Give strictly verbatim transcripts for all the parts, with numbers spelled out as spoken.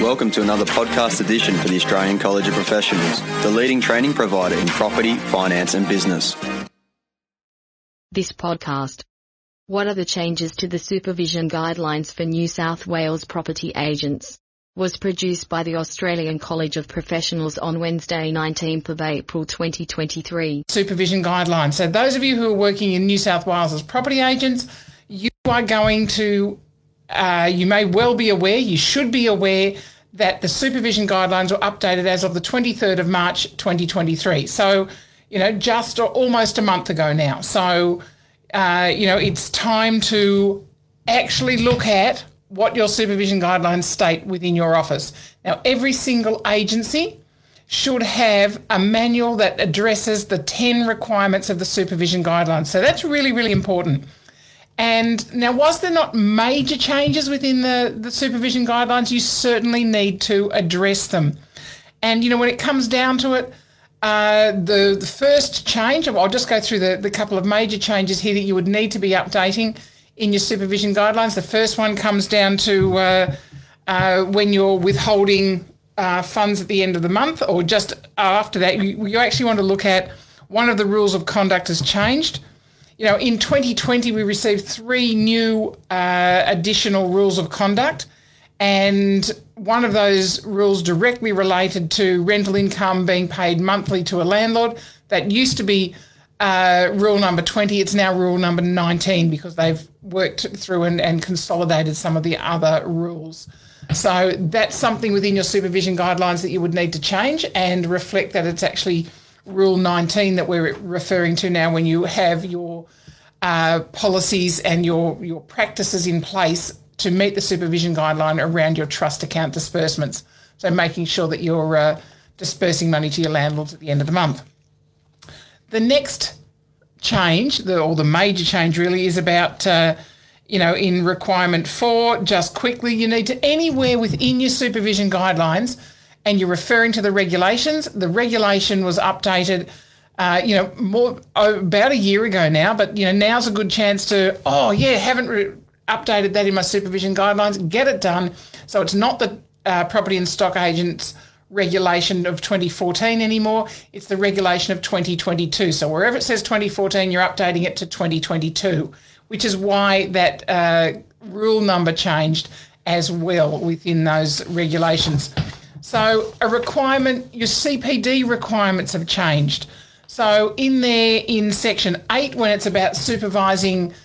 Welcome to another podcast edition for the Australian College of Professionals, the leading training provider in property, finance and business. This podcast. What are the changes to the supervision guidelines for New South Wales property agents? Was produced by the Australian College of Professionals on Wednesday, nineteenth of April twenty twenty-three. Supervision guidelines. So those of you who are working in New South Wales as property agents, you are going to, uh, you may well be aware, you should be aware that the supervision guidelines were updated as of the twenty-third of March twenty twenty-three. So, you know, just almost a month ago now. So, uh, you know, it's time to actually look at what your supervision guidelines state within your office. Now, every single agency should have a manual that addresses the ten requirements of the supervision guidelines. So that's really, really important. And now, whilst there are not major changes within the, the supervision guidelines, you certainly need to address them. And, you know, when it comes down to it, uh, the, the first change, I'll just go through the, the couple of major changes here that you would need to be updating in your supervision guidelines. The first one comes down to uh, uh, when you're withholding uh, funds at the end of the month, or just after that, you, you actually want to look at one of the rules of conduct has changed. You know, in twenty twenty, we received three new uh, additional rules of conduct, and one of those rules directly related to rental income being paid monthly to a landlord. That used to be uh, rule number twenty. It's now rule number nineteen because they've worked through and, and consolidated some of the other rules. So that's something within your supervision guidelines that you would need to change and reflect that it's actually Rule nineteen that we're referring to now when you have your uh, policies and your, your practices in place to meet the supervision guideline around your trust account disbursements. So making sure that you're uh, dispersing money to your landlords at the end of the month. The next change, the, or the major change really, is about, uh, you know, in requirement four, just quickly, you need to, anywhere within your supervision guidelines, and you're referring to the regulations, the regulation was updated, uh, you know, more oh, about a year ago now, but, you know, now's a good chance to, oh, yeah, haven't re- updated that in my supervision guidelines, get it done. So it's not the uh, property and stock agents regulation of twenty fourteen anymore, it's the regulation of twenty twenty-two. So wherever it says twenty fourteen, you're updating it to twenty twenty-two, which is why that uh, rule number changed as well within those regulations. So a requirement, your C P D requirements have changed. So in there, in section eight, when it's about supervising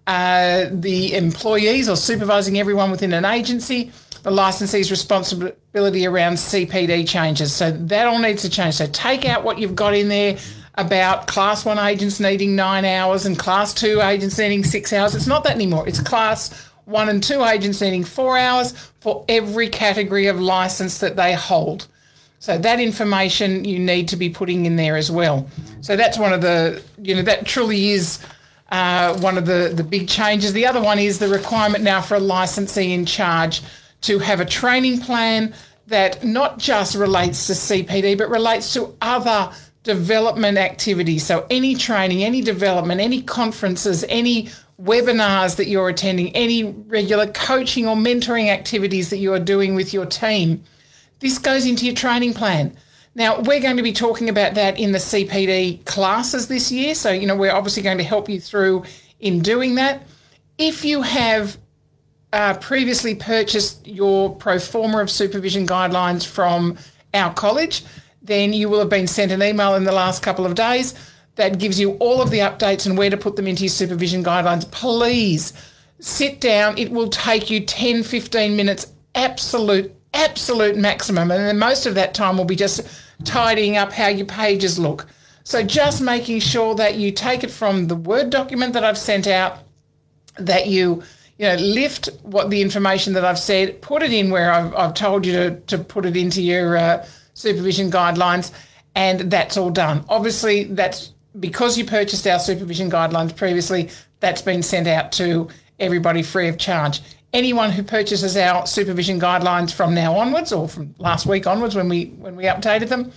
uh, the employees or supervising everyone within an agency, the licensee's responsibility around C P D changes. So that all needs to change. So take out what you've got in there about class one agents needing nine hours and class two agents needing six hours. It's not that anymore. It's class one and two agents needing four hours for every category of license that they hold. So that information you need to be putting in there as well. So that's one of the, you know, that truly is uh, one of the, the big changes. The other one is the requirement now for a licensee in charge to have a training plan that not just relates to C P D, but relates to other development activities. So any training, any development, any conferences, any webinars that you're attending, any regular coaching or mentoring activities that you are doing with your team, this goes into your training plan. Now, we're going to be talking about that in the C P D classes this year. So, you know, we're obviously going to help you through in doing that. If you have uh, previously purchased your pro forma of supervision guidelines from our college, then you will have been sent an email in the last couple of days that gives you all of the updates and where to put them into your supervision guidelines. Please sit down. It will take you ten, fifteen minutes, absolute, absolute maximum. And then most of that time will be just tidying up how your pages look. So just making sure that you take it from the Word document that I've sent out, that you, you know, lift what the information that I've said, put it in where I've, I've told you to, to put it into your uh, supervision guidelines, and that's all done. Obviously, that's because you purchased our supervision guidelines previously, that's been sent out to everybody free of charge. Anyone who purchases our supervision guidelines from now onwards, or from last week onwards when we when we updated them,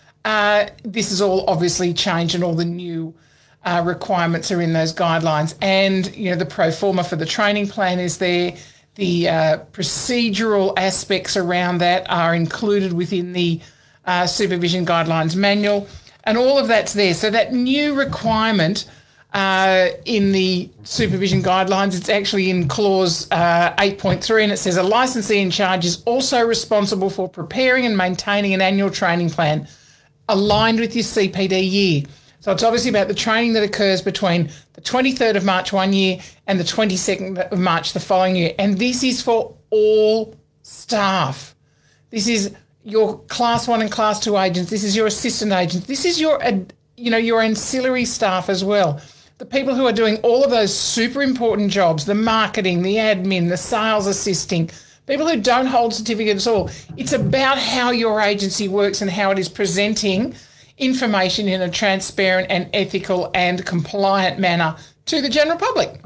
uh, this is all obviously changed, and all the new uh, requirements are in those guidelines. And, you know, the pro forma for the training plan is there. The uh, procedural aspects around that are included within the uh, Supervision Guidelines Manual, and all of that's there. So that new requirement uh, in the Supervision Guidelines, it's actually in clause uh, eight point three, and it says a licensee in charge is also responsible for preparing and maintaining an annual training plan aligned with your C P D year. So it's obviously about the training that occurs between the twenty-third of March one year and the twenty-second of March the following year. And this is for all staff. This is your class one and class two agents. This is your assistant agents. This is your, you know, your ancillary staff as well. The people who are doing all of those super important jobs, the marketing, the admin, the sales assisting, people who don't hold certificates at all. It's about how your agency works and how it is presenting information in a transparent and ethical and compliant manner to the general public.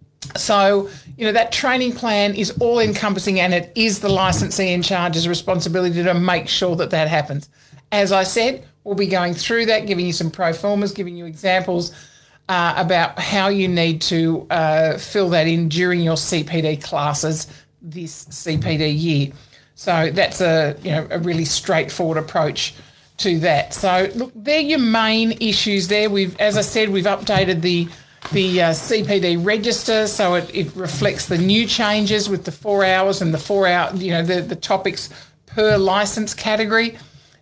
So, you know, that training plan is all encompassing, and it is the licensee in charge's responsibility to make sure that that happens. As I said, we'll be going through that, giving you some pro formas, giving you examples uh, about how you need to uh, fill that in during your C P D classes this C P D year. So that's a, you know, a really straightforward approach to that. So look, they're your main issues there. We've, as I said, we've updated the the uh, C P D register so it, it reflects the new changes with the four hours and the four hour, you know, the, the topics per license category.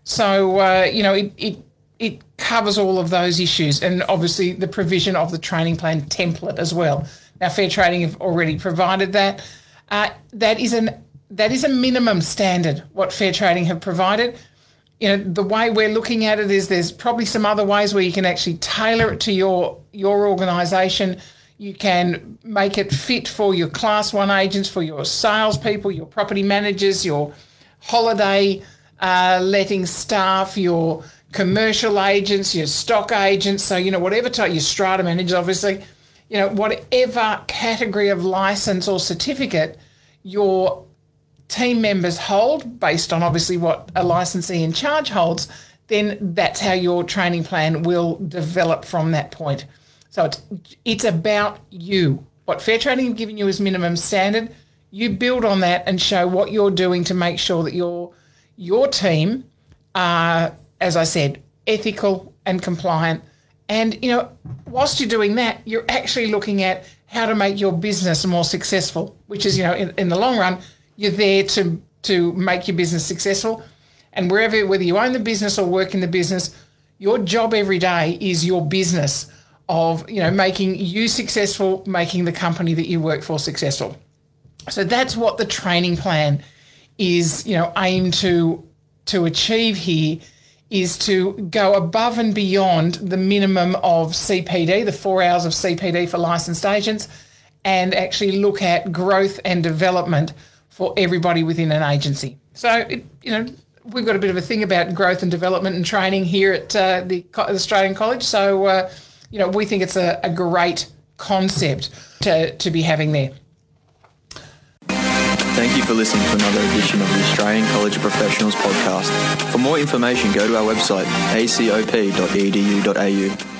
So, uh, you know, it, it it covers all of those issues, and obviously the provision of the training plan template as well. Now, Fair Trading have already provided that. Uh, that is an that is a minimum standard, what Fair Trading have provided. You know, the way we're looking at it is there's probably some other ways where you can actually tailor it to your your organisation. You can make it fit for your class one agents, for your salespeople, your property managers, your holiday uh, letting staff, your commercial agents, your stock agents. So, you know, whatever type, your strata managers, obviously, you know, whatever category of licence or certificate your team members hold, based on obviously what a licensee in charge holds, then that's how your training plan will develop from that point. So it's it's about you. What Fair Trading have given you is minimum standard. You build on that and show what you're doing to make sure that your your team are, as I said, ethical and compliant. And, you know, whilst you're doing that, you're actually looking at how to make your business more successful, which is, you know, in, in the long run, you're there to to make your business successful. And wherever, whether you own the business or work in the business, your job every day is your business of, you know, making you successful, making the company that you work for successful. So that's what the training plan is, you know, aimed to to achieve here, is to go above and beyond the minimum of C P D, the four hours of C P D for licensed agents, and actually look at growth and development for everybody within an agency. So, it, you know, we've got a bit of a thing about growth and development and training here at uh, the Australian College. So, uh, you know, we think it's a, a great concept to, to be having there. Thank you for listening to another edition of the Australian College of Professionals podcast. For more information, go to our website, a c o p dot e d u dot a u.